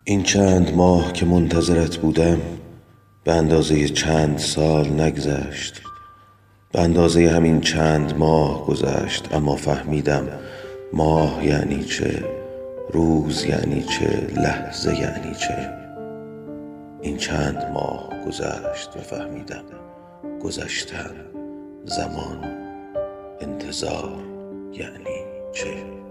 این چند ماه که منتظرت بودم به اندازه چند سال نگذشت. به اندازه همین چند ماه گذشت، اما فهمیدم ماه یعنی چه، روز یعنی چه، لحظه یعنی چه. این چند ماه گذشت و فهمیدم گذشتن، زمان، انتظار یعنی چه.